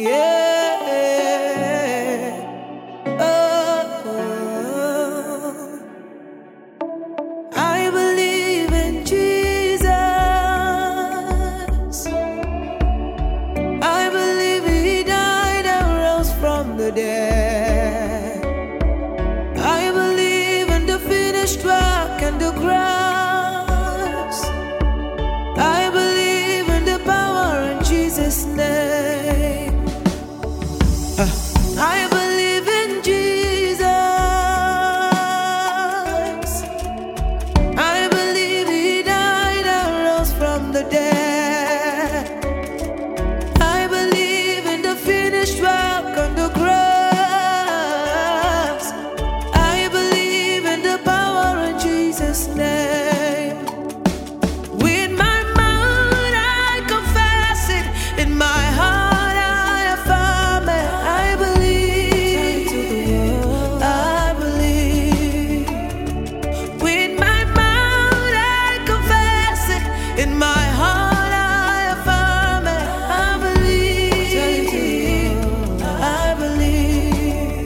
I believe in Jesus. I believe He died and rose from the dead. I believe in the finished work and the cross. I believe in the power in Jesus' name. I believe in Jesus. I believe He died and rose from the dead. I believe in the finished work on the cross. I believe in the power in Jesus' name. With my mouth I confess it, in my heart I affirm it. I believe, I believe. With my mouth I confess it, in my heart I affirm it. I believe, I believe.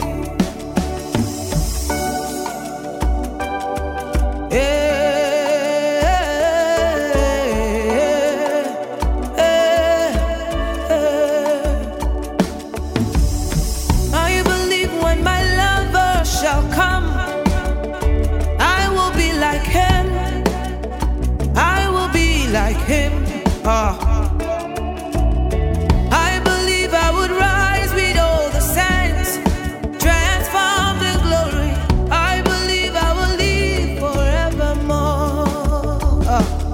I believe when my lover shall come, I will be like him. I will be like him. I believe I would rise with all the saints, transformed in glory. I believe I will live forevermore.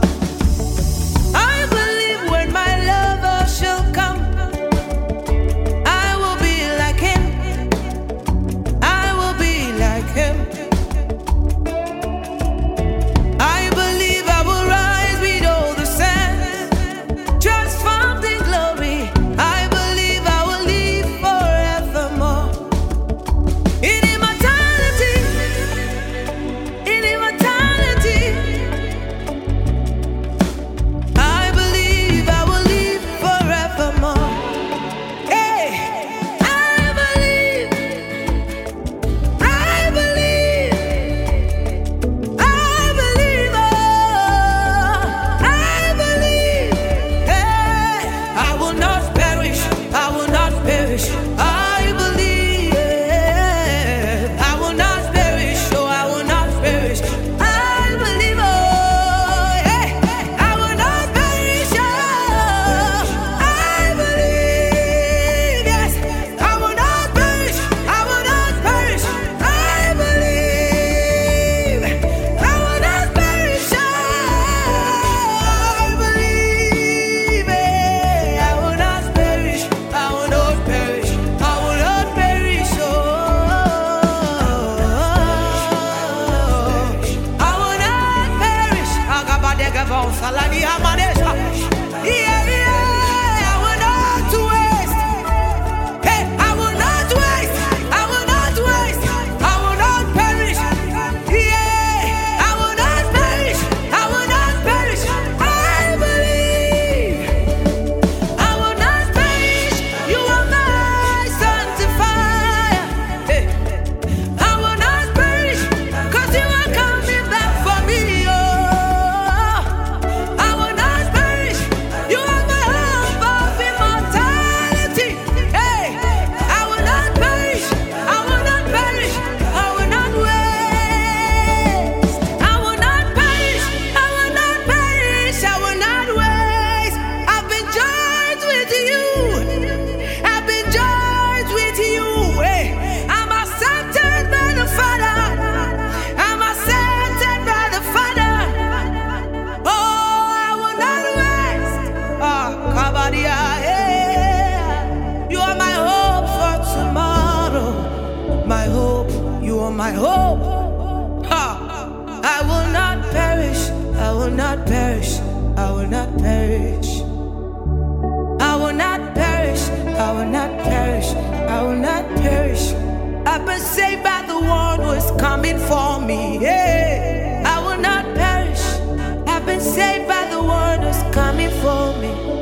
I believe when my lover shall come, I will be like him. I will be like him. I believe I will rise with all the saints, transformed in glory. I believe I will live forevermore. In immortality, in immortality, I believe I will live forevermore. Hey, I believe, I believe, I believe, oh, I believe. Hey, I will not perish, I will not perish. I believe, I will not perish, oh, I will not perish. I believe, oh, hey, I will not perish, oh, I believe, yes, I will not perish, I will not perish. I believe, I will not perish, oh, I believe, I will not perish, I will not perish, I will not perish, oh, I will not perish. Agabadegavo, Saladi Amanesha. Yeah, yeah, I will not waste. Hey, I will not waste. I will not waste. I will not perish. Yeah, I will not perish. I will not perish. I believe I will not perish. You are my sanctifier. Hey, I will not perish, 'cause you are coming back for me. Oh, I will not perish. You are my hope of immortality. Hey, I will not perish. I will not perish. I will not waste. I will not perish. I will not perish. I will not waste. I've been joined with you. I've been joined with you. Hey, I'm accepted by the Father. I'm accepted by the Father. Oh, I will not waste. Kabadia, yeah. You are my hope for tomorrow. My hope, you are my hope. Ha. I will not perish. I will not perish. I will not perish. I will not perish. I will not perish. I will not perish. I've been saved by the one who is coming for me. Yeah. I will not perish. I've been saved by the one who's coming for me.